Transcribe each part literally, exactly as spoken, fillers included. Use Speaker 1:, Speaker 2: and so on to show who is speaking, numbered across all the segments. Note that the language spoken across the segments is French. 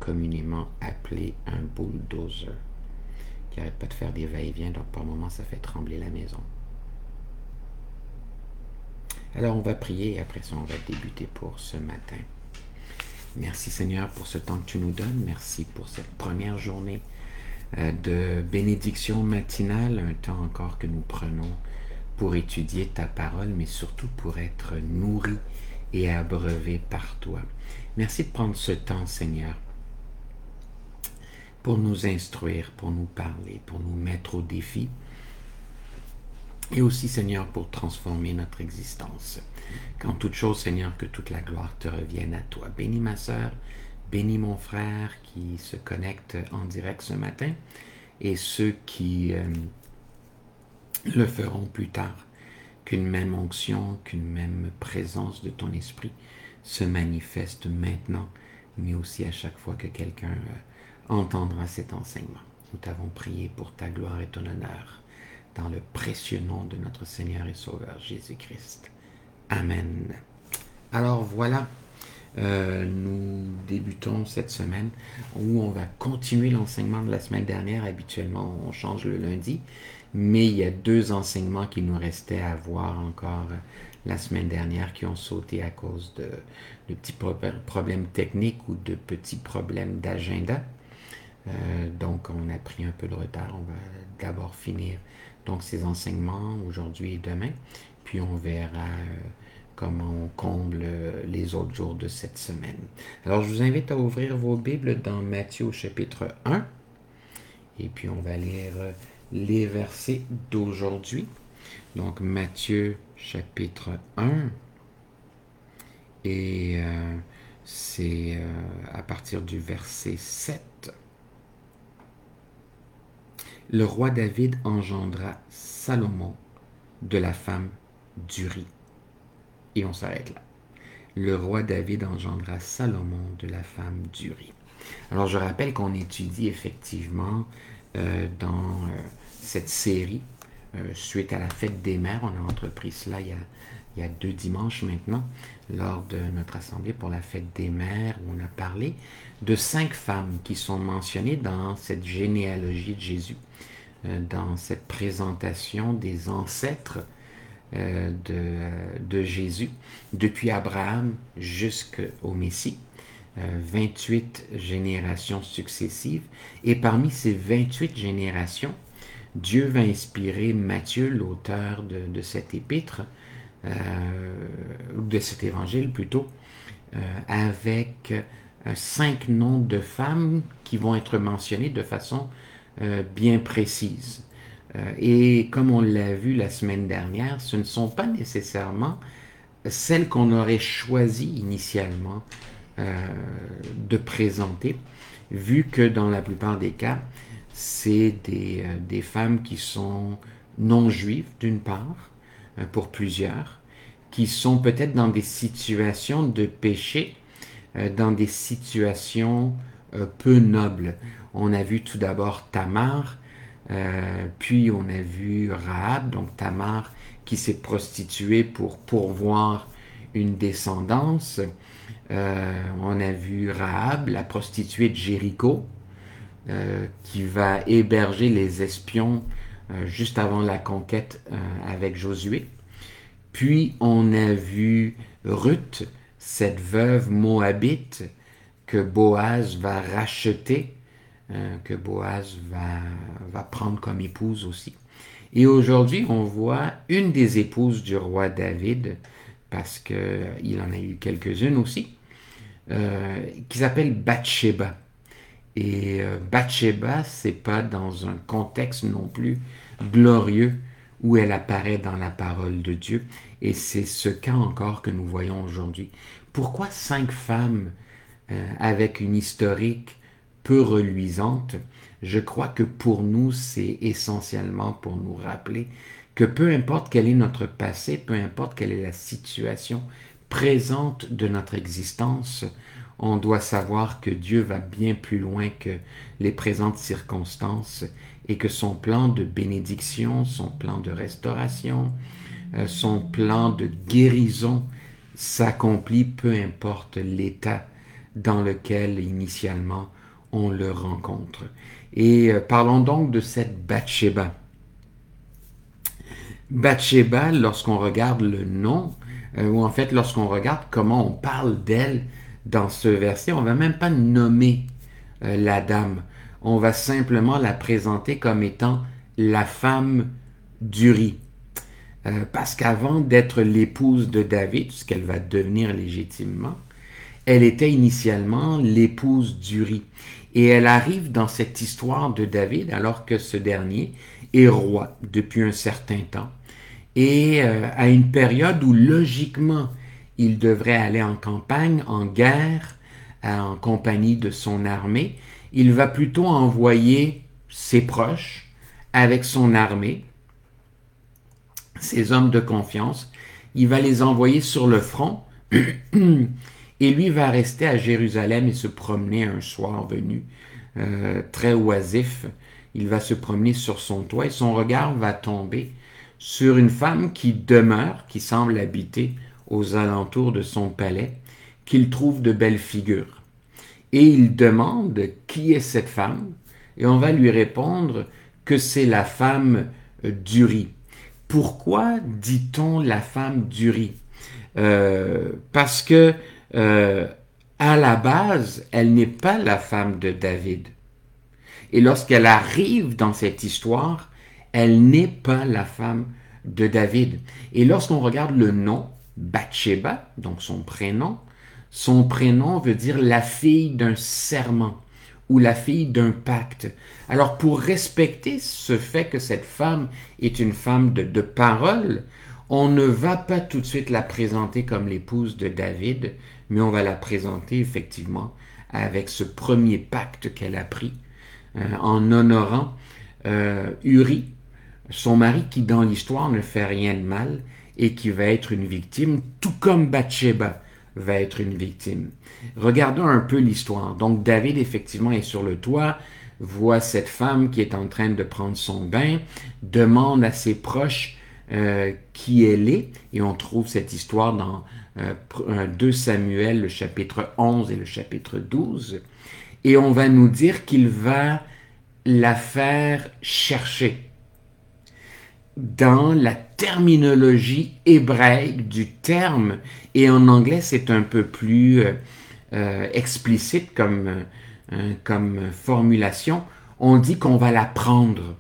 Speaker 1: communément appelé un bulldozer, qui n'arrête pas de faire des va-et-vient, donc par moments ça fait trembler la maison. Alors on va prier et après ça on va débuter pour ce matin. Merci Seigneur pour ce temps que tu nous donnes, merci pour cette première journée de bénédiction matinale, un temps encore que nous prenons pour étudier ta parole, mais surtout pour être nourris et abreuvés par toi. Merci de prendre ce temps, Seigneur, pour nous instruire, pour nous parler, pour nous mettre au défi, et aussi, Seigneur, pour transformer notre existence. Qu'en toute chose, Seigneur, que toute la gloire te revienne à toi. Bénis ma sœur, bénis mon frère qui se connecte en direct ce matin, et ceux qui euh, le feront plus tard. Qu'une même onction, qu'une même présence de ton esprit se manifeste maintenant, mais aussi à chaque fois que quelqu'un euh, entendra cet enseignement. Nous t'avons prié pour ta gloire et ton honneur, dans le précieux nom de notre Seigneur et Sauveur Jésus-Christ. Amen. Alors voilà, euh, nous débutons cette semaine où on va continuer l'enseignement de la semaine dernière. Habituellement, on change le lundi, mais il y a deux enseignements qui nous restaient à voir encore la semaine dernière qui ont sauté à cause de, de petits pro- problèmes techniques ou de petits problèmes d'agenda. Euh, donc, on a pris un peu de retard. On va d'abord finir donc ces enseignements aujourd'hui et demain, puis on verra euh, comment on comble les autres jours de cette semaine. Alors, je vous invite à ouvrir vos Bibles dans Matthieu au chapitre un, et puis on va lire les versets d'aujourd'hui. Donc, Matthieu chapitre un, et euh, c'est euh, à partir du verset sept. Le roi David engendra Salomon de la femme d'Uri. Et on s'arrête là. Le roi David engendra Salomon de la femme d'Uri. Alors je rappelle qu'on étudie effectivement euh, dans euh, cette série, euh, suite à la fête des mères. On a entrepris cela il y a, il y a deux dimanches maintenant, lors de notre assemblée pour la fête des mères, où on a parlé de cinq femmes qui sont mentionnées dans cette généalogie de Jésus, euh, dans cette présentation des ancêtres euh, de, de Jésus, depuis Abraham jusqu'au Messie. Euh, vingt-huit générations successives. Et parmi ces vingt-huit générations, Dieu va inspirer Matthieu, l'auteur de, de cet épître, euh, ou de cet évangile plutôt, euh, avec euh, cinq noms de femmes qui vont être mentionnées de façon euh, bien précise. Euh, et comme on l'a vu la semaine dernière, ce ne sont pas nécessairement celles qu'on aurait choisies initialement euh, de présenter, vu que dans la plupart des cas, c'est des, euh, des femmes qui sont non juives, d'une part, euh, pour plusieurs, qui sont peut-être dans des situations de péché, euh, dans des situations euh, peu nobles. On a vu tout d'abord Tamar, euh, puis on a vu Rahab, donc Tamar qui s'est prostituée pour pourvoir une descendance. Euh, on a vu Rahab, la prostituée de Jéricho, euh, qui va héberger les espions euh, juste avant la conquête euh, avec Josué. Puis on a vu Ruth, cette veuve moabite que Boaz va racheter, euh, que Boaz va, va prendre comme épouse aussi. Et aujourd'hui, on voit une des épouses du roi David, parce qu'il en a eu quelques-unes aussi, euh, qui s'appelle Bathsheba. Et euh, Bathsheba, c'est pas dans un contexte non plus glorieux où elle apparaît dans la parole de Dieu. Et c'est ce cas encore que nous voyons aujourd'hui. Pourquoi cinq femmes euh, avec une historique peu reluisante? Je crois que pour nous, c'est essentiellement pour nous rappeler que peu importe quel est notre passé, peu importe quelle est la situation présente de notre existence, on doit savoir que Dieu va bien plus loin que les présentes circonstances et que son plan de bénédiction, son plan de restauration, euh, son plan de guérison s'accomplit peu importe l'état dans lequel initialement on le rencontre. Et euh, parlons donc de cette Bathsheba. Bathsheba, lorsqu'on regarde le nom, euh, ou en fait lorsqu'on regarde comment on parle d'elle dans ce verset, on ne va même pas nommer euh, la dame. On va simplement la présenter comme étant la femme d'Uri. Euh, parce qu'avant d'être l'épouse de David, ce qu'elle va devenir légitimement, elle était initialement l'épouse d'Uri. Et elle arrive dans cette histoire de David alors que ce dernier est roi depuis un certain temps. Et euh, à une période où logiquement il devrait aller en campagne, en guerre, en compagnie de son armée, il va plutôt envoyer ses proches avec son armée, ses hommes de confiance, il va les envoyer sur le front et lui va rester à Jérusalem et se promener un soir venu, euh, très oisif. Il va se promener sur son toit et son regard va tomber sur une femme qui demeure, qui semble habiter aux alentours de son palais, qu'il trouve de belles figures. Et il demande qui est cette femme, et on va lui répondre que c'est la femme d'Uri. Pourquoi dit-on la femme d'Uri? Euh, parce que euh, à la base, elle n'est pas la femme de David. Et lorsqu'elle arrive dans cette histoire, elle n'est pas la femme de David. Et lorsqu'on regarde le nom, Bathsheba, donc son prénom, son prénom veut dire la fille d'un serment ou la fille d'un pacte. Alors pour respecter ce fait que cette femme est une femme de, de parole, on ne va pas tout de suite la présenter comme l'épouse de David, mais on va la présenter effectivement avec ce premier pacte qu'elle a pris euh, en honorant euh, Uri, son mari qui dans l'histoire ne fait rien de mal et qui va être une victime, tout comme Bathsheba va être une victime. Regardons un peu l'histoire. Donc David effectivement est sur le toit, voit cette femme qui est en train de prendre son bain, demande à ses proches euh, qui elle est, et on trouve cette histoire dans euh, deux Samuel, le chapitre onze et le chapitre douze, et on va nous dire qu'il va la faire chercher. Dans la terminologie hébraïque du terme, et en anglais c'est un peu plus euh, euh, explicite comme, euh, comme formulation, on dit qu'on va la prendre.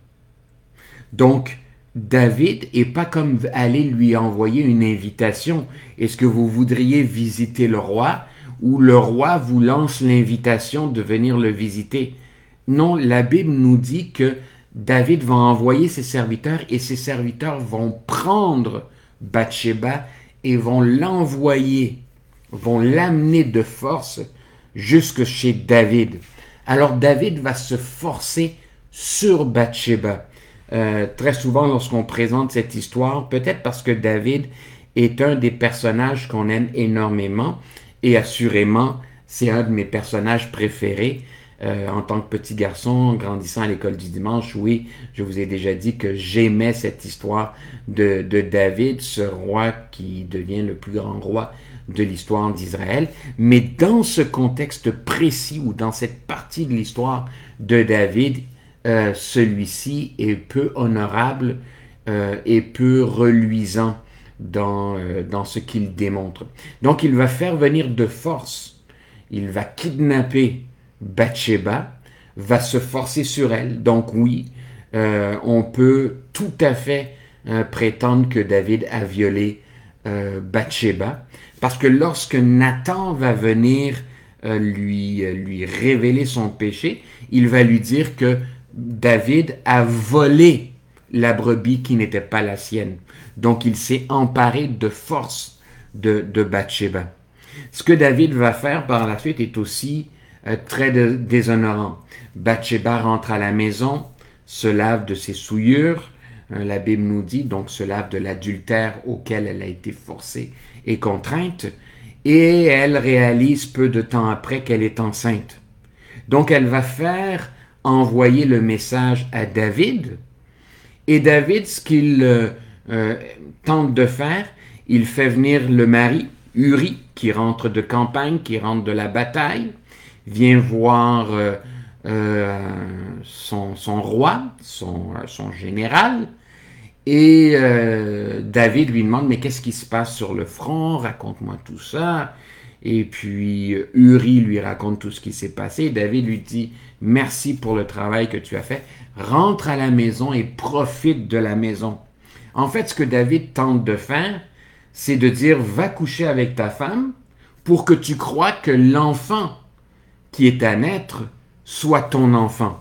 Speaker 1: Donc, David n'est pas comme aller lui envoyer une invitation. Est-ce que vous voudriez visiter le roi? Ou le roi vous lance l'invitation de venir le visiter? Non, la Bible nous dit que David va envoyer ses serviteurs et ses serviteurs vont prendre Bathsheba et vont l'envoyer, vont l'amener de force jusque chez David. Alors David va se forcer sur Bathsheba. Euh, très souvent lorsqu'on présente cette histoire, peut-être parce que David est un des personnages qu'on aime énormément et assurément c'est un de mes personnages préférés. Euh, en tant que petit garçon, grandissant à l'école du dimanche, oui, je vous ai déjà dit que j'aimais cette histoire de, de David, ce roi qui devient le plus grand roi de l'histoire d'Israël. Mais dans ce contexte précis ou dans cette partie de l'histoire de David, euh, celui-ci est peu honorable euh, et peu reluisant dans, euh, dans ce qu'il démontre. Donc il va faire venir de force, il va kidnapper Bathsheba, va se forcer sur elle. Donc oui, euh, on peut tout à fait euh, prétendre que David a violé euh, Bathsheba, parce que lorsque Nathan va venir euh, lui, euh, lui révéler son péché, il va lui dire que David a volé la brebis qui n'était pas la sienne. Donc il s'est emparé de force de, de Bathsheba. Ce que David va faire par la suite est aussi Euh, très de, déshonorant. Bathsheba rentre à la maison, se lave de ses souillures, euh, la Bible nous dit, donc se lave de l'adultère auquel elle a été forcée et contrainte, et elle réalise peu de temps après qu'elle est enceinte. Donc elle va faire envoyer le message à David, et David, ce qu'il euh, euh, tente de faire, il fait venir le mari, Uri, qui rentre de campagne, qui rentre de la bataille, vient voir euh, euh, son, son roi, son, son général, et euh, David lui demande, mais qu'est-ce qui se passe sur le front? Raconte-moi tout ça. Et puis Uri lui raconte tout ce qui s'est passé. David lui dit, merci pour le travail que tu as fait. Rentre à la maison et profite de la maison. En fait, ce que David tente de faire, c'est de dire, va coucher avec ta femme pour que tu crois que l'enfant qui est à naître soit ton enfant.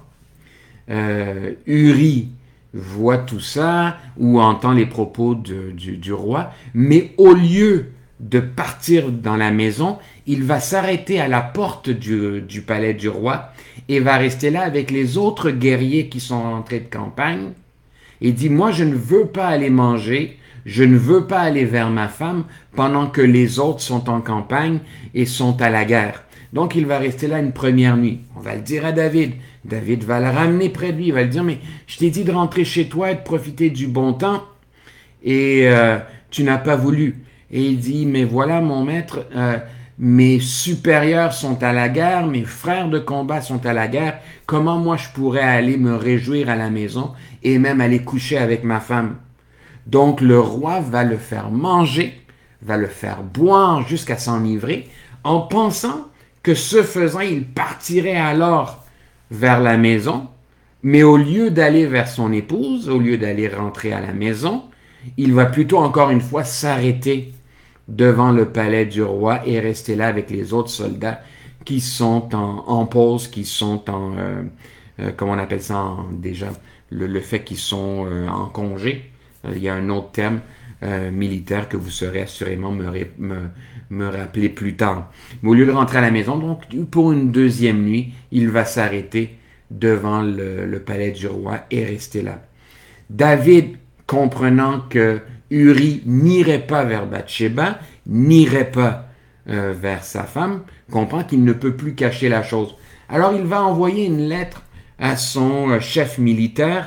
Speaker 1: Euh, Uri voit tout ça ou entend les propos de, du, du roi, mais au lieu de partir dans la maison, il va s'arrêter à la porte du, du palais du roi et va rester là avec les autres guerriers qui sont rentrés de campagne et dit, moi je ne veux pas aller manger, je ne veux pas aller vers ma femme pendant que les autres sont en campagne et sont à la guerre. Donc il va rester là une première nuit. On va le dire à David. David va le ramener près de lui. Il va lui dire, mais je t'ai dit de rentrer chez toi et de profiter du bon temps et euh, tu n'as pas voulu. Et il dit, mais voilà mon maître, euh, mes supérieurs sont à la guerre, mes frères de combat sont à la guerre. Comment moi je pourrais aller me réjouir à la maison et même aller coucher avec ma femme? Donc le roi va le faire manger, va le faire boire jusqu'à s'enivrer, en pensant que ce faisant, il partirait alors vers la maison, mais au lieu d'aller vers son épouse, au lieu d'aller rentrer à la maison, il va plutôt encore une fois s'arrêter devant le palais du roi et rester là avec les autres soldats qui sont en, en pause, qui sont en, euh, euh, comment on appelle ça en, déjà, le, le fait qu'ils sont euh, en congé. Euh, il y a un autre terme euh, militaire que vous saurez assurément me, me, me rappeler plus tard. Mais au lieu de rentrer à la maison, donc pour une deuxième nuit, il va s'arrêter devant le, le palais du roi et rester là. David, comprenant que Uri n'irait pas vers Bathsheba, n'irait pas euh, vers sa femme, comprend qu'il ne peut plus cacher la chose. Alors il va envoyer une lettre à son euh, chef militaire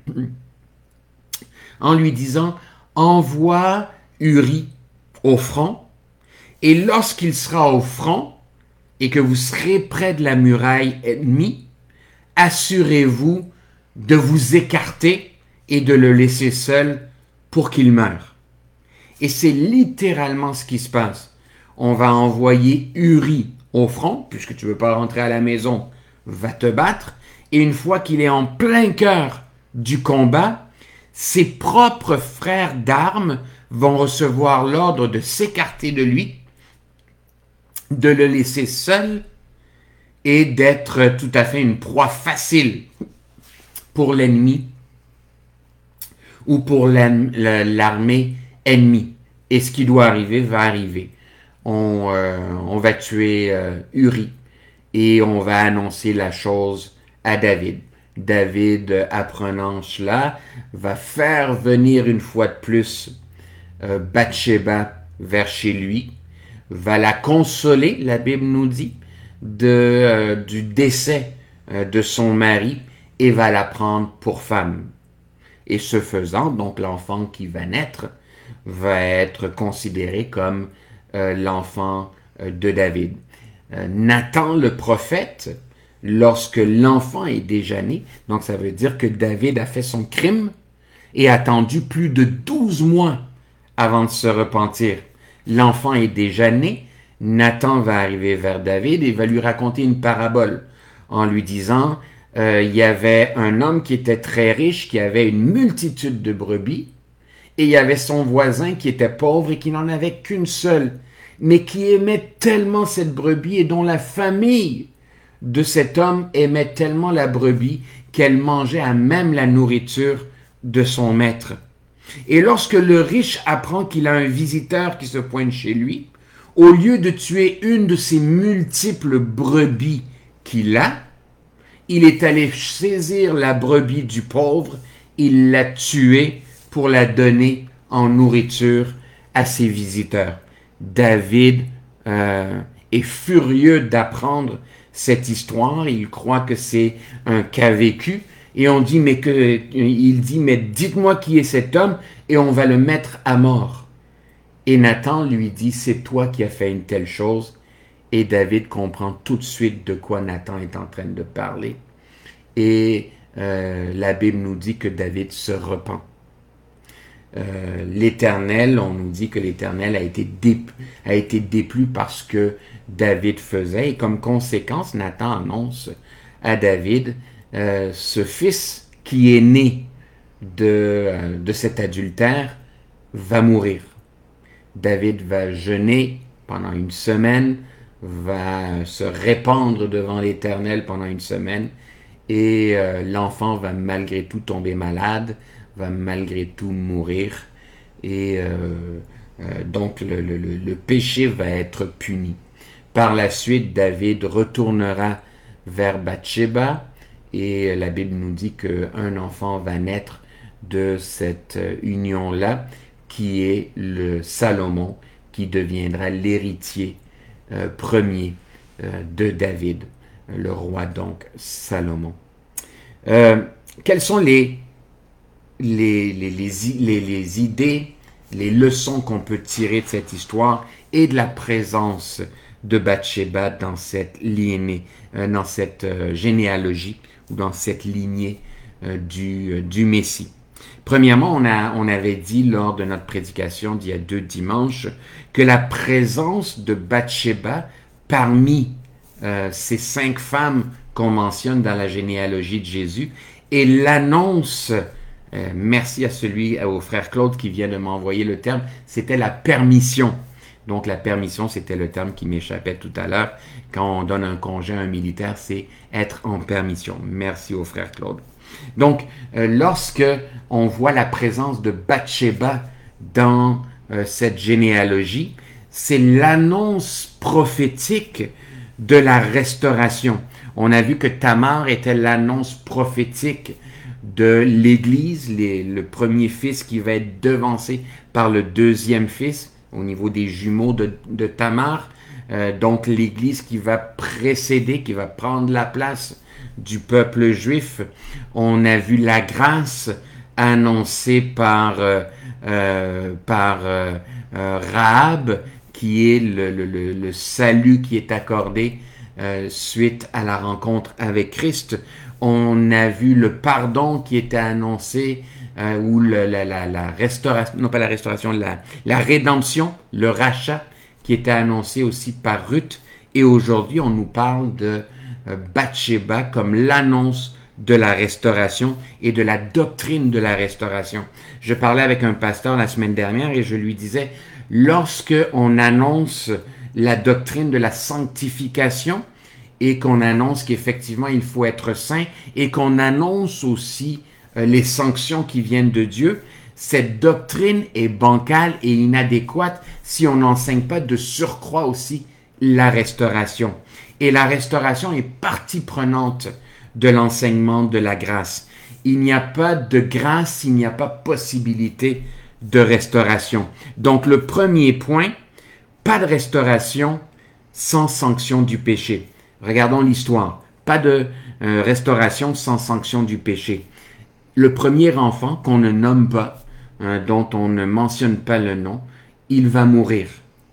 Speaker 1: en lui disant « Envoie Uri au front, et lorsqu'il sera au front et que vous serez près de la muraille ennemie, assurez-vous de vous écarter et de le laisser seul pour qu'il meure. » Et c'est littéralement ce qui se passe. On va envoyer Uri au front, puisque tu ne veux pas rentrer à la maison, va te battre, et une fois qu'il est en plein cœur du combat, ses propres frères d'armes vont recevoir l'ordre de s'écarter de lui, de le laisser seul et d'être tout à fait une proie facile pour l'ennemi ou pour l'armée ennemie. Et ce qui doit arriver va arriver. On, euh, on va tuer euh, Uri et on va annoncer la chose à David. David, apprenant cela, va faire venir une fois de plus euh, Bathsheba vers chez lui, va la consoler, la Bible nous dit, de, euh, du décès euh, de son mari et va la prendre pour femme. Et ce faisant, donc l'enfant qui va naître va être considéré comme euh, l'enfant euh, de David. Euh, Nathan le prophète, lorsque l'enfant est déjà né, donc ça veut dire que David a fait son crime et a attendu plus de douze mois avant de se repentir. L'enfant est déjà né, Nathan va arriver vers David et va lui raconter une parabole en lui disant euh, il y avait un homme qui était très riche, qui avait une multitude de brebis, et il y avait son voisin qui était pauvre et qui n'en avait qu'une seule, mais qui aimait tellement cette brebis et dont la famille de cet homme aimait tellement la brebis qu'elle mangeait à même la nourriture de son maître. Et lorsque le riche apprend qu'il a un visiteur qui se pointe chez lui, au lieu de tuer une de ces multiples brebis qu'il a, il est allé saisir la brebis du pauvre, il l'a tuée pour la donner en nourriture à ses visiteurs. David euh, est furieux d'apprendre cette histoire, il croit que c'est un cas vécu, et on dit, mais que, il dit, mais dites-moi qui est cet homme, et on va le mettre à mort. Et Nathan lui dit, c'est toi qui as fait une telle chose. Et David comprend tout de suite de quoi Nathan est en train de parler. Et euh, la Bible nous dit que David se repent. Euh, l'Éternel, on nous dit que l'Éternel a été déplu, a été déplu parce que David faisait. Et comme conséquence, Nathan annonce à David, euh, ce fils qui est né de, euh, de cet adultère va mourir. David va jeûner pendant une semaine, va se répandre devant l'Éternel pendant une semaine, et euh, l'enfant va malgré tout tomber malade, va malgré tout mourir, et euh, euh, donc le, le, le péché va être puni. Par la suite, David retournera vers Bathsheba, et la Bible nous dit qu'un enfant va naître de cette union-là, qui est le Salomon, qui deviendra l'héritier euh, premier euh, de David, le roi donc Salomon. Euh, quelles sont les, les, les, les, les, les idées, les leçons qu'on peut tirer de cette histoire et de la présence de Bathsheba dans cette lignée, euh, dans cette euh, généalogie ou dans cette lignée euh, du, euh, du Messie? Premièrement, on, a, on avait dit lors de notre prédication d'il y a deux dimanches que la présence de Bathsheba parmi euh, ces cinq femmes qu'on mentionne dans la généalogie de Jésus et l'annonce, euh, merci à celui, au frère Claude qui vient de m'envoyer le terme, c'était la permission. Donc la permission, c'était le terme qui m'échappait tout à l'heure. Quand on donne un congé à un militaire, c'est être en permission. Merci au frère Claude. Donc, euh, lorsque on voit la présence de Bathsheba dans euh, cette généalogie, c'est l'annonce prophétique de la restauration. On a vu que Tamar était l'annonce prophétique de l'Église, les, le premier fils qui va être devancé par le deuxième fils au niveau des jumeaux de, de Tamar. Euh, donc, l'Église qui va précéder, qui va prendre la place du peuple juif. On a vu la grâce annoncée par, euh, euh, par euh, euh, Rahab, qui est le, le, le salut qui est accordé euh, suite à la rencontre avec Christ. On a vu le pardon qui était annoncé, euh, ou le, la, la, la restauration, non pas la restauration, la, la rédemption, le rachat qui était annoncé aussi par Ruth. Et aujourd'hui, on nous parle de Bathsheba comme l'annonce de la restauration et de la doctrine de la restauration. Je parlais avec un pasteur la semaine dernière et je lui disais, lorsque on annonce la doctrine de la sanctification et qu'on annonce qu'effectivement il faut être saint et qu'on annonce aussi euh, les sanctions qui viennent de Dieu, cette doctrine est bancale et inadéquate si on n'enseigne pas de surcroît aussi la restauration. Et la restauration est partie prenante de l'enseignement de la grâce. Il n'y a pas de grâce, il n'y a pas possibilité de restauration. Donc le premier point, pas de restauration sans sanction du péché. Regardons l'histoire. Pas de euh, restauration sans sanction du péché. Le premier enfant qu'on ne nomme pas, hein, dont on ne mentionne pas le nom, il va mourir.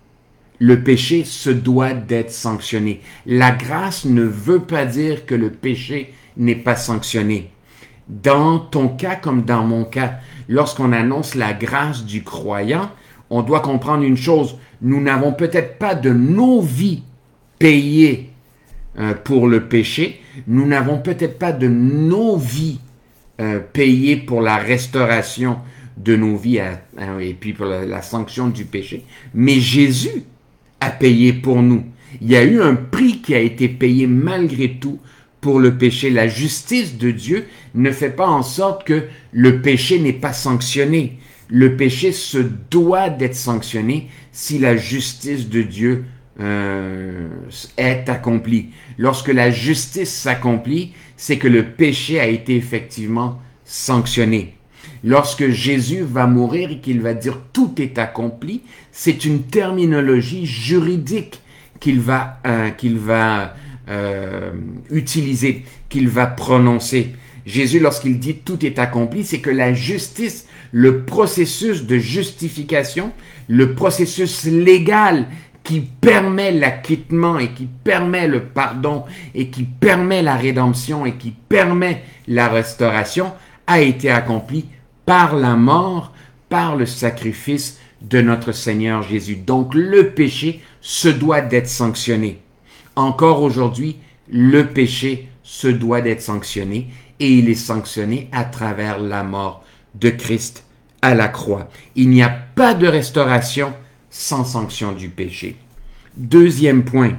Speaker 1: Le péché se doit d'être sanctionné. La grâce ne veut pas dire que le péché n'est pas sanctionné. Dans ton cas comme dans mon cas, lorsqu'on annonce la grâce du croyant, on doit comprendre une chose. Nous n'avons peut-être pas de nos vies payées euh, pour le péché. Nous n'avons peut-être pas de nos vies euh, payées pour la restauration de nos vies à, à, et puis pour la, la sanction du péché. Mais Jésus a payé pour nous. Il y a eu un prix qui a été payé malgré tout pour le péché. La justice de Dieu ne fait pas en sorte que le péché n'est pas sanctionné. Le péché se doit d'être sanctionné si la justice de Dieu euh, est accomplie. Lorsque la justice s'accomplit, c'est que le péché a été effectivement sanctionné. Lorsque Jésus va mourir et qu'il va dire « tout est accompli », c'est une terminologie juridique qu'il va, euh, qu'il va euh, utiliser, qu'il va prononcer. Jésus, lorsqu'il dit « tout est accompli », c'est que la justice le processus de justification, le processus légal qui permet l'acquittement et qui permet le pardon et qui permet la rédemption et qui permet la restauration, a été accompli par la mort, par le sacrifice de notre Seigneur Jésus. Donc le péché se doit d'être sanctionné. Encore aujourd'hui, le péché se doit d'être sanctionné et il est sanctionné à travers la mort de Christ à la croix. Il n'y a pas de restauration sans sanction du péché. Deuxième point,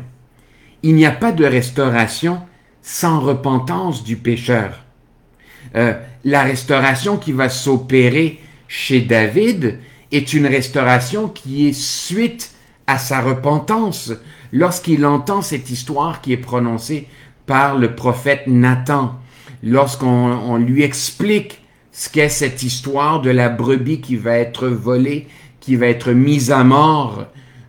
Speaker 1: il n'y a pas de restauration sans repentance du pécheur. Euh, la restauration qui va s'opérer chez David est une restauration qui est suite à sa repentance. Lorsqu'il entend cette histoire qui est prononcée par le prophète Nathan, lorsqu'on on lui explique ce qu'est cette histoire de la brebis qui va être volée, qui va être mise à mort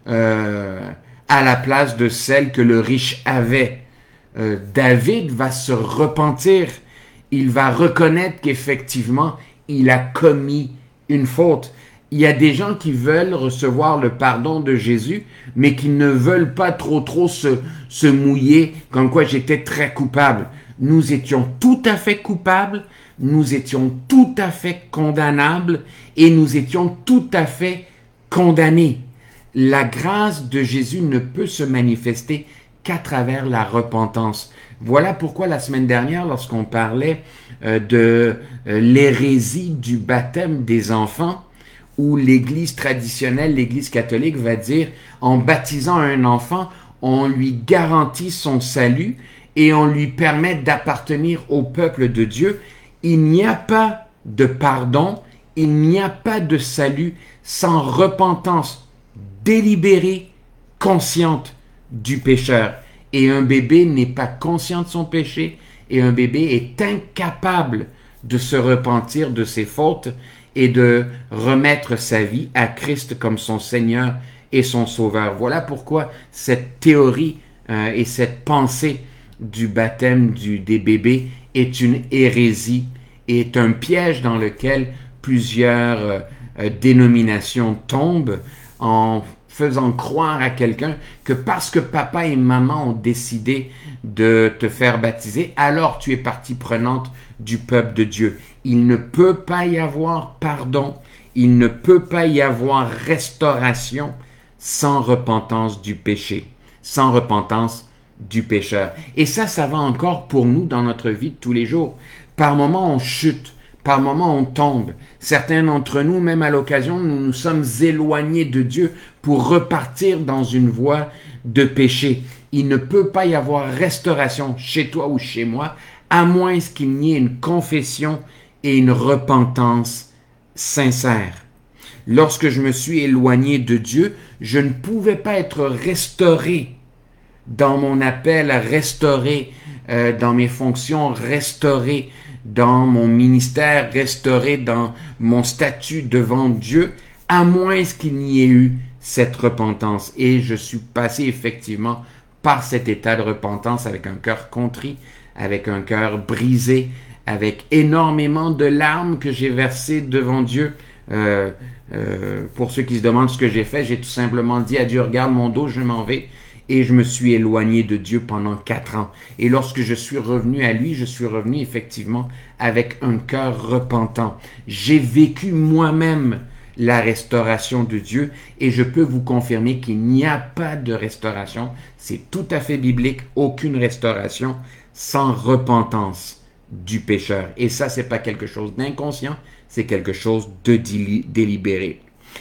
Speaker 1: euh, à la place de celle que le riche avait, euh, David va se repentir. Il va reconnaître qu'effectivement, il a commis une faute. Il y a des gens qui veulent recevoir le pardon de Jésus, mais qui ne veulent pas trop trop se, se mouiller, comme quoi j'étais très coupable. Nous étions tout à fait coupables, nous étions tout à fait condamnables et nous étions tout à fait condamnés. La grâce de Jésus ne peut se manifester qu'à travers la repentance. Voilà pourquoi la semaine dernière, lorsqu'on parlait euh, de euh, l'hérésie du baptême des enfants, où l'Église traditionnelle, l'Église catholique va dire, en baptisant un enfant, on lui garantit son salut et on lui permet d'appartenir au peuple de Dieu. Il n'y a pas de pardon, il n'y a pas de salut sans repentance délibérée, consciente du pécheur. Et un bébé n'est pas conscient de son péché et un bébé est incapable de se repentir de ses fautes et de remettre sa vie à Christ comme son Seigneur et son Sauveur. Voilà pourquoi cette théorie euh, et cette pensée du baptême du, des bébés est une hérésie, est un piège dans lequel plusieurs euh, euh, dénominations tombent en faisant croire à quelqu'un que parce que papa et maman ont décidé de te faire baptiser, alors tu es partie prenante du peuple de Dieu. Il ne peut pas y avoir pardon, il ne peut pas y avoir restauration sans repentance du péché, sans repentance du pécheur. Et ça, ça va encore pour nous dans notre vie de tous les jours. Par moments, on chute. Par moments, on tombe. Certains d'entre nous, même à l'occasion, nous nous sommes éloignés de Dieu pour repartir dans une voie de péché. Il ne peut pas y avoir restauration chez toi ou chez moi, à moins qu'il n'y ait une confession et une repentance sincère. Lorsque je me suis éloigné de Dieu, je ne pouvais pas être restauré dans mon appel, restauré euh, dans mes fonctions, restauré dans mon ministère, restauré dans mon statut devant Dieu, à moins qu'il n'y ait eu cette repentance. Et je suis passé effectivement par cet état de repentance avec un cœur contrit, avec un cœur brisé, avec énormément de larmes que j'ai versées devant Dieu. Euh, euh, pour ceux qui se demandent ce que j'ai fait, j'ai tout simplement dit à Dieu, regarde mon dos, je m'en vais. Et je me suis éloigné de Dieu pendant quatre ans. Et lorsque je suis revenu à lui, je suis revenu effectivement avec un cœur repentant. J'ai vécu moi-même la restauration de Dieu et je peux vous confirmer qu'il n'y a pas de restauration. C'est tout à fait biblique, aucune restauration sans repentance du pécheur. Et ça, c'est pas quelque chose d'inconscient, c'est quelque chose de délibéré.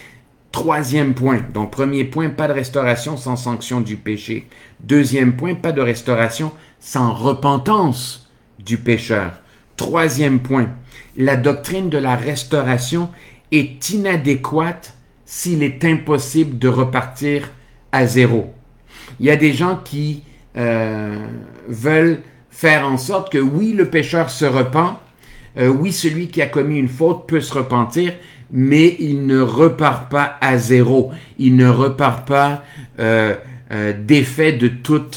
Speaker 1: Troisième point, donc premier point, pas de restauration sans sanction du péché. Deuxième point, pas de restauration sans repentance du pécheur. Troisième point, la doctrine de la restauration est inadéquate s'il est impossible de repartir à zéro. Il y a des gens qui euh, veulent faire en sorte que oui, le pécheur se repent, euh, oui, celui qui a commis une faute peut se repentir, mais il ne repart pas à zéro. Il ne repart pas euh, euh, défait de toute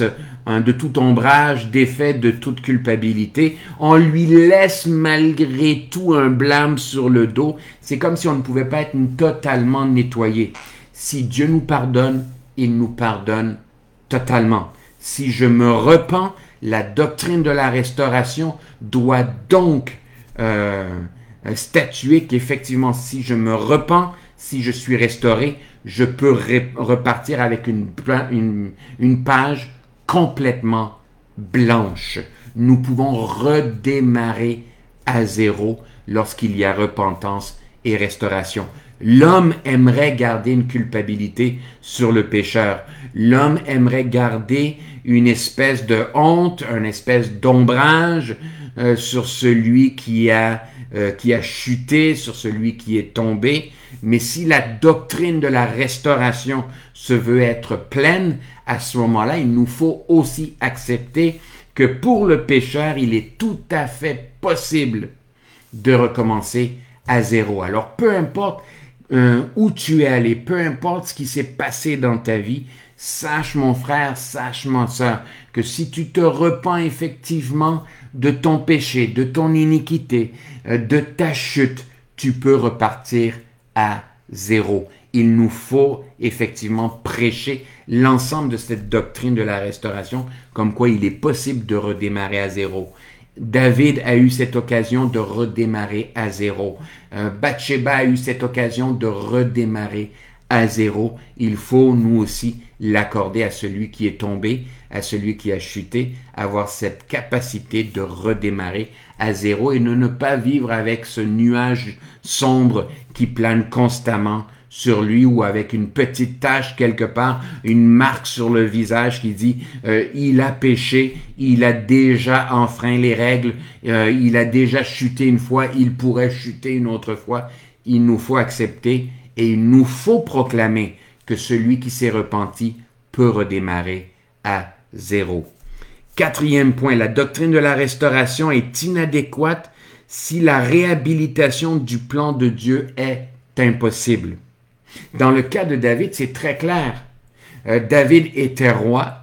Speaker 1: hein, de tout ombrage, défait de toute culpabilité. On lui laisse malgré tout un blâme sur le dos. C'est comme si on ne pouvait pas être totalement nettoyé. Si Dieu nous pardonne, il nous pardonne totalement. Si je me repens, la doctrine de la restauration doit donc euh, statuer qu'effectivement, si je me repens, si je suis restauré, je peux ré- repartir avec une, une, une page complètement blanche. Nous pouvons redémarrer à zéro lorsqu'il y a repentance et restauration. L'homme aimerait garder une culpabilité sur le pécheur. L'homme aimerait garder une espèce de honte, une espèce d'ombrage euh, sur celui qui a, euh, qui a chuté, sur celui qui est tombé. Mais si la doctrine de la restauration se veut être pleine, à ce moment-là, il nous faut aussi accepter que pour le pécheur, il est tout à fait possible de recommencer à zéro. Alors, peu importe euh, où tu es allé, peu importe ce qui s'est passé dans ta vie, sache mon frère, sache ma soeur, que si tu te repens effectivement de ton péché, de ton iniquité, euh, de ta chute, tu peux repartir à zéro. Il nous faut effectivement prêcher l'ensemble de cette doctrine de la restauration, comme quoi il est possible de redémarrer à zéro. David a eu cette occasion de redémarrer à zéro. Euh, Bathsheba a eu cette occasion de redémarrer à zéro. Il faut nous aussi l'accorder à celui qui est tombé, à celui qui a chuté, avoir cette capacité de redémarrer à zéro et de ne pas vivre avec ce nuage sombre qui plane constamment sur lui ou avec une petite tache quelque part, une marque sur le visage qui dit euh, il a péché, il a déjà enfreint les règles, euh, il a déjà chuté une fois, il pourrait chuter une autre fois. Il nous faut accepter et il nous faut proclamer que celui qui s'est repenti peut redémarrer à zéro. Quatrième point, la doctrine de la restauration est inadéquate si la réhabilitation du plan de Dieu est impossible. Dans le cas de David, c'est très clair. Euh, David était roi,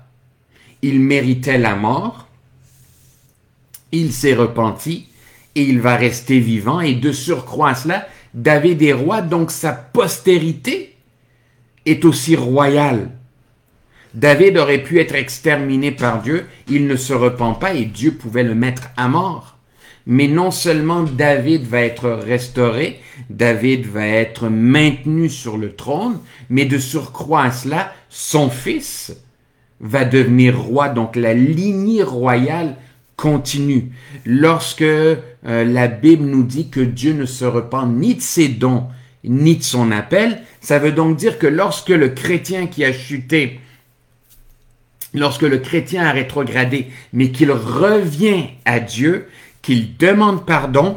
Speaker 1: il méritait la mort, il s'est repenti et il va rester vivant. Et de surcroît à cela, David est roi, donc sa postérité est aussi royale. David aurait pu être exterminé par Dieu, il ne se repent pas et Dieu pouvait le mettre à mort. Mais non seulement David va être restauré, David va être maintenu sur le trône, mais de surcroît à cela, son fils va devenir roi. Donc la lignée royale continue. Lorsque euh, la Bible nous dit que Dieu ne se repent ni de ses dons, ni de son appel, ça veut donc dire que lorsque le chrétien qui a chuté, lorsque le chrétien a rétrogradé, mais qu'il revient à Dieu, qu'il demande pardon,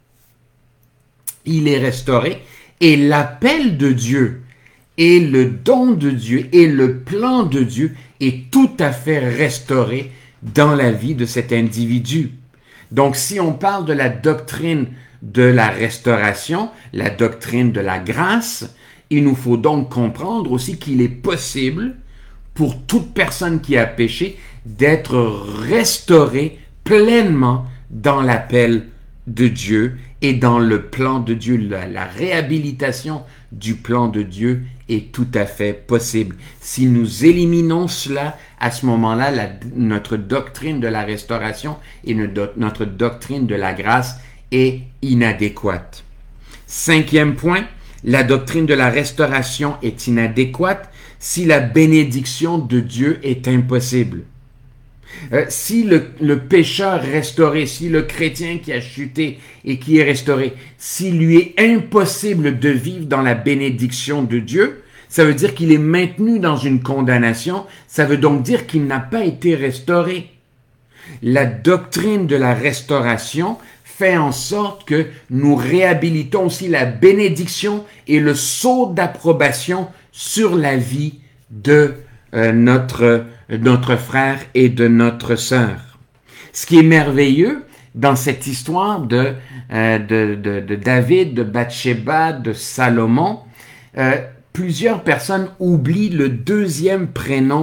Speaker 1: il est restauré et l'appel de Dieu et le don de Dieu et le plan de Dieu est tout à fait restauré dans la vie de cet individu. Donc si on parle de la doctrine de la restauration, la doctrine de la grâce, il nous faut donc comprendre aussi qu'il est possible pour toute personne qui a péché d'être restaurée pleinement dans l'appel de Dieu et dans le plan de Dieu. La, la réhabilitation du plan de Dieu est tout à fait possible. Si nous éliminons cela, à ce moment-là, la, notre doctrine de la restauration et notre, notre doctrine de la grâce est inadéquate. Cinquième point, la doctrine de la restauration est inadéquate si la bénédiction de Dieu est impossible. Euh, si le, le pécheur restauré, si le chrétien qui a chuté et qui est restauré, s'il lui est impossible de vivre dans la bénédiction de Dieu, ça veut dire qu'il est maintenu dans une condamnation, ça veut donc dire qu'il n'a pas été restauré. La doctrine de la restauration fait en sorte que nous réhabilitons aussi la bénédiction et le sceau d'approbation sur la vie de euh, notre notre frère et de notre sœur. Ce qui est merveilleux dans cette histoire de, euh, de, de, de David, de Bathsheba, de Salomon, euh, plusieurs personnes oublient le deuxième prénom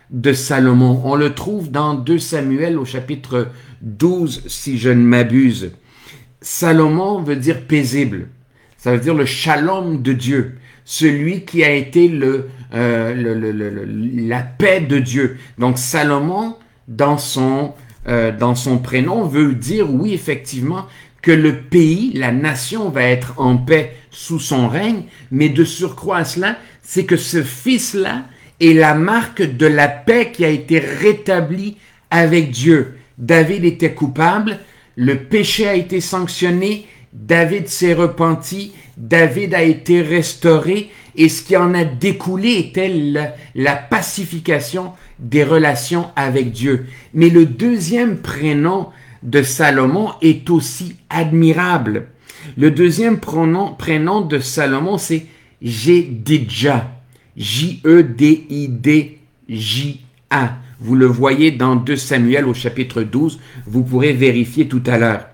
Speaker 1: de Salomon. On le trouve dans deux Samuel au chapitre douze, si je ne m'abuse. Salomon veut dire paisible. Ça veut dire le shalom de Dieu. Celui qui a été le, euh, le, le, le, la paix de Dieu. Donc Salomon, dans son, euh, dans son prénom, veut dire, oui, effectivement, que le pays, la nation va être en paix sous son règne, mais de surcroît à cela, c'est que ce fils-là est la marque de la paix qui a été rétablie avec Dieu. David était coupable, le péché a été sanctionné, David s'est repenti, David a été restauré, et ce qui en a découlé était la, la pacification des relations avec Dieu. Mais le deuxième prénom de Salomon est aussi admirable. Le deuxième prénom, prénom de Salomon, c'est Jédidja. J E D I D J A. Vous le voyez dans deux Samuel au chapitre douze. Vous pourrez vérifier tout à l'heure.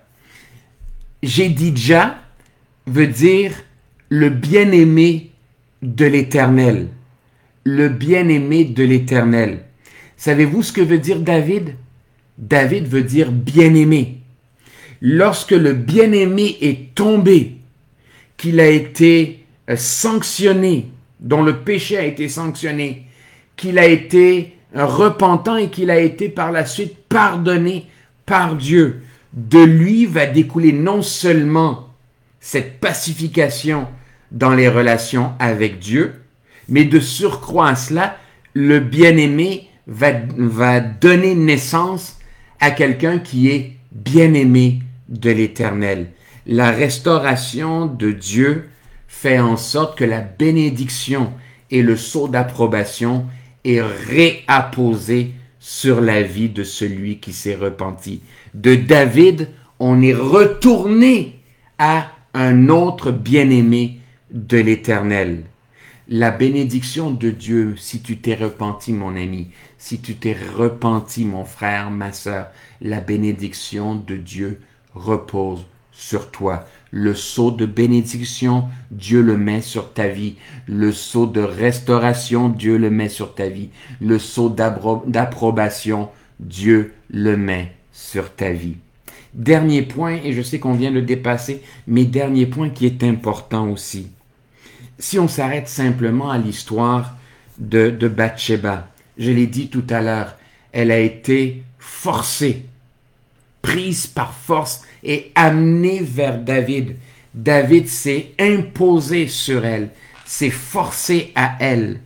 Speaker 1: Jédidja veut dire le bien-aimé de l'Éternel. Le bien-aimé de l'Éternel. Savez-vous ce que veut dire David? David veut dire bien-aimé. Lorsque le bien-aimé est tombé, qu'il a été sanctionné, dont le péché a été sanctionné, qu'il a été repentant et qu'il a été par la suite pardonné par Dieu, de lui va découler non seulement cette pacification dans les relations avec Dieu, mais de surcroît à cela, le bien-aimé va, va donner naissance à quelqu'un qui est bien-aimé de l'Éternel. La restauration de Dieu fait en sorte que la bénédiction et le sceau d'approbation est réapposé sur la vie de celui qui s'est repenti. De David, on est retourné à un autre bien-aimé de l'Éternel. La bénédiction de Dieu, si tu t'es repenti, mon ami, si tu t'es repenti, mon frère, ma sœur, la bénédiction de Dieu repose sur toi. Le sceau de bénédiction, Dieu le met sur ta vie. Le sceau de restauration, Dieu le met sur ta vie. Le sceau d'approbation, Dieu le met sur ta vie. Dernier point, et je sais qu'on vient de le dépasser, mais dernier point qui est important aussi. Si on s'arrête simplement à l'histoire de, de Bathsheba, je l'ai dit tout à l'heure, elle a été forcée, prise par force et amenée vers David. David s'est imposé sur elle, s'est forcé à elle.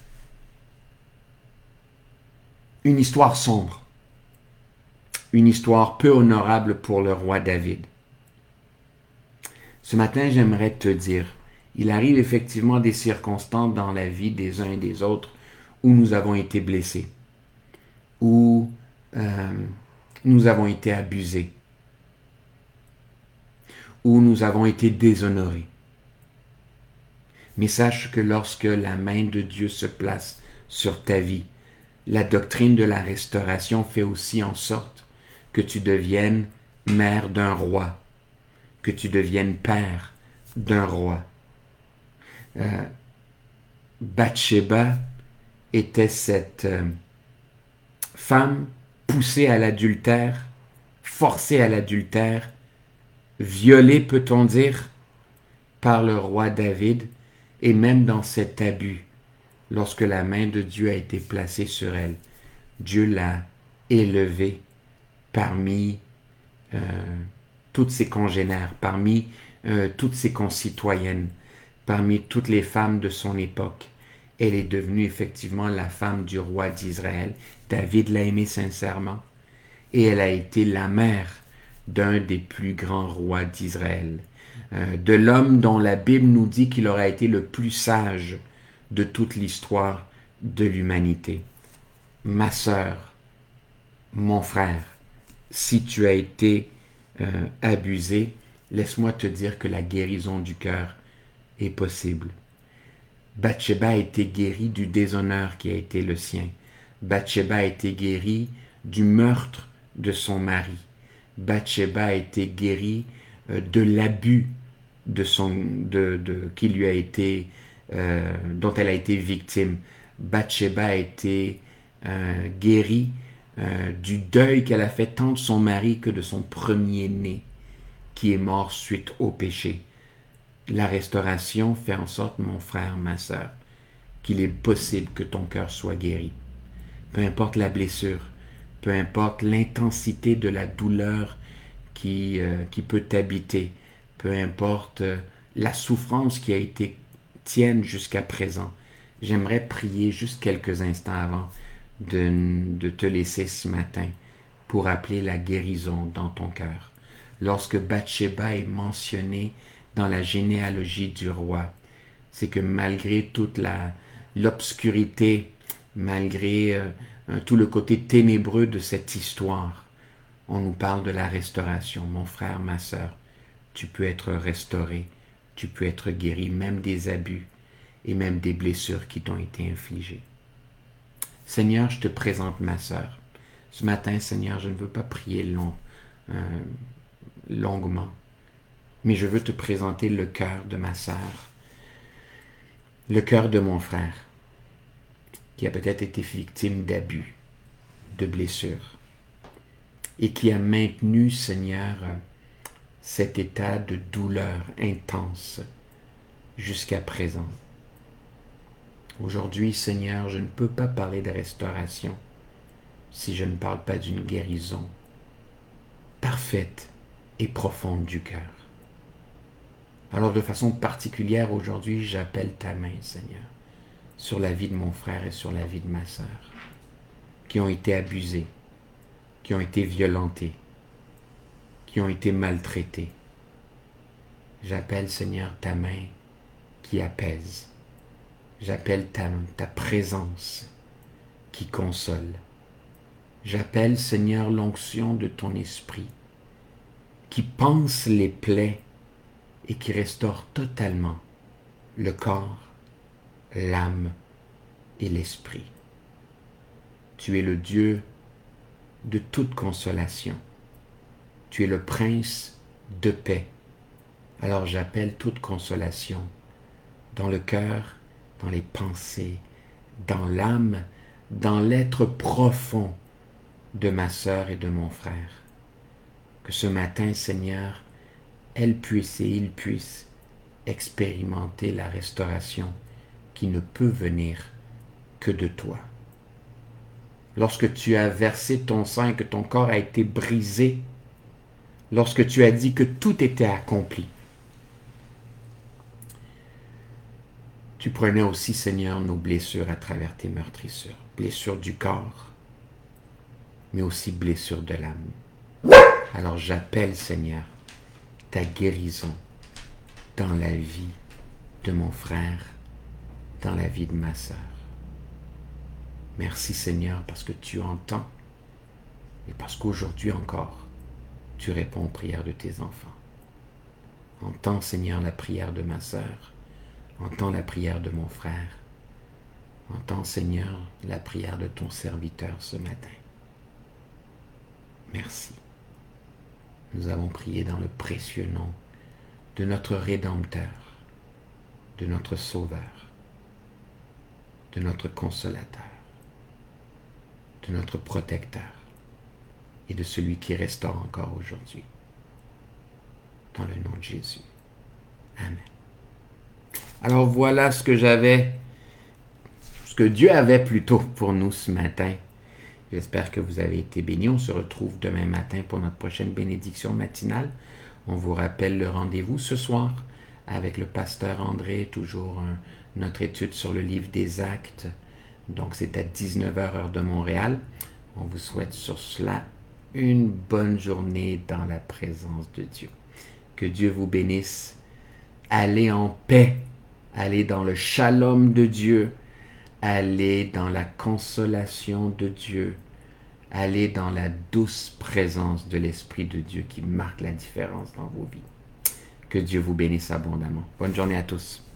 Speaker 1: Une histoire sombre, une histoire peu honorable pour le roi David. Ce matin, j'aimerais te dire, il arrive effectivement des circonstances dans la vie des uns et des autres où nous avons été blessés, où euh, nous avons été abusés, où nous avons été déshonorés. Mais sache que lorsque la main de Dieu se place sur ta vie, la doctrine de la restauration fait aussi en sorte que tu deviennes mère d'un roi, que tu deviennes père d'un roi. Euh, Bathsheba était cette euh, femme poussée à l'adultère, forcée à l'adultère, violée, peut-on dire, par le roi David, et même dans cet abus, lorsque la main de Dieu a été placée sur elle, Dieu l'a élevée parmi euh, toutes ses congénères, parmi euh, toutes ses concitoyennes, parmi toutes les femmes de son époque. Elle est devenue effectivement la femme du roi d'Israël. David l'a aimée sincèrement et elle a été la mère d'un des plus grands rois d'Israël, euh, de l'homme dont la Bible nous dit qu'il aura été le plus sage de toute l'histoire de l'humanité. Ma sœur, mon frère, si tu as été euh, abusé, laisse-moi te dire que la guérison du cœur est possible. Bathsheba a été guérie du déshonneur qui a été le sien. Bathsheba a été guérie du meurtre de son mari. Bathsheba a été guérie euh, de l'abus de son, de, de, qui lui a été, euh, dont elle a été victime. Bathsheba a été euh, guérie euh, du deuil qu'elle a fait tant de son mari que de son premier-né qui est mort suite au péché. La restauration fait en sorte, mon frère, ma sœur, qu'il est possible que ton cœur soit guéri. Peu importe la blessure, peu importe l'intensité de la douleur qui, euh, qui peut t'habiter, peu importe euh, la souffrance qui a été tienne jusqu'à présent. J'aimerais prier juste quelques instants avant de, de te laisser ce matin pour appeler la guérison dans ton cœur. Lorsque Bathsheba est mentionnée dans la généalogie du roi, c'est que malgré toute la, l'obscurité, malgré euh, tout le côté ténébreux de cette histoire, on nous parle de la restauration. Mon frère, ma sœur, tu peux être restauré, tu peux être guéri, même des abus et même des blessures qui t'ont été infligées. Seigneur, je te présente ma sœur. Ce matin, Seigneur, je ne veux pas prier long, euh, longuement, mais je veux te présenter le cœur de ma sœur, le cœur de mon frère, qui a peut-être été victime d'abus, de blessures, et qui a maintenu, Seigneur, cet état de douleur intense jusqu'à présent. Aujourd'hui, Seigneur, je ne peux pas parler de restauration si je ne parle pas d'une guérison parfaite et profonde du cœur. Alors, de façon particulière, aujourd'hui, j'appelle ta main, Seigneur, sur la vie de mon frère et sur la vie de ma sœur, qui ont été abusés, qui ont été violentés, qui ont été maltraités. J'appelle, Seigneur, ta main qui apaise. J'appelle ta, ta présence qui console. J'appelle, Seigneur, l'onction de ton esprit qui panse les plaies et qui restaure totalement le corps, l'âme et l'esprit. Tu es le Dieu de toute consolation. Tu es le prince de paix. Alors j'appelle toute consolation dans le cœur, dans les pensées, dans l'âme, dans l'être profond de ma sœur et de mon frère. Que ce matin, Seigneur, elle puisse et il puisse expérimenter la restauration qui ne peut venir que de toi. Lorsque tu as versé ton sang et que ton corps a été brisé, lorsque tu as dit que tout était accompli, tu prenais aussi, Seigneur, nos blessures à travers tes meurtrissures. Blessures du corps, mais aussi blessures de l'âme. Alors j'appelle, Seigneur, ta guérison dans la vie de mon frère, dans la vie de ma sœur. Merci, Seigneur, parce que tu entends et parce qu'aujourd'hui encore, tu réponds aux prières de tes enfants. Entends, Seigneur, la prière de ma sœur. Entends la prière de mon frère. Entends, Seigneur, la prière de ton serviteur ce matin. Merci. Nous avons prié dans le précieux nom de notre Rédempteur, de notre Sauveur, de notre Consolateur, de notre Protecteur et de celui qui restaure encore aujourd'hui. Dans le nom de Jésus. Amen. Alors voilà ce que j'avais, ce que Dieu avait plutôt pour nous ce matin. J'espère que vous avez été bénis. On se retrouve demain matin pour notre prochaine bénédiction matinale. On vous rappelle le rendez-vous ce soir avec le pasteur André, toujours un, notre étude sur le livre des Actes. Donc c'est à dix-neuf heures heure de Montréal. On vous souhaite sur cela une bonne journée dans la présence de Dieu. Que Dieu vous bénisse. Allez en paix. Allez dans le shalom de Dieu. Allez dans la consolation de Dieu. Allez dans la douce présence de l'Esprit de Dieu qui marque la différence dans vos vies. Que Dieu vous bénisse abondamment. Bonne journée à tous.